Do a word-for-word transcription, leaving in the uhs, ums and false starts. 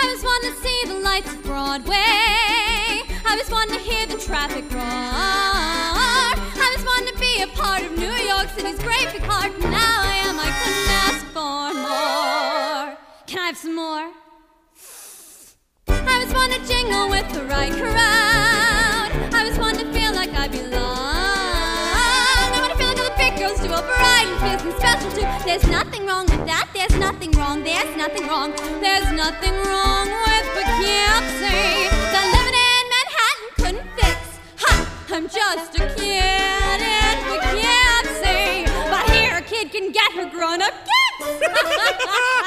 was wanting to see the lights of Broadway. I was wanting to hear the traffic roar. I was wanting to be a part of New York City's great big heart. Now I am, I couldn't ask for more. Can I have some more? I was wanting to jingle with the right crowd. I was wanting to feel like I belonged. I want to feel like all the big girls do, all bright and fierce and special too. There's nothing wrong with that. There's nothing wrong. There's nothing wrong. There's nothing wrong with Poughkeepsie that living in Manhattan couldn't fix. Ha! I'm just a kid in Poughkeepsie, but here a kid can get her grown-up gifts.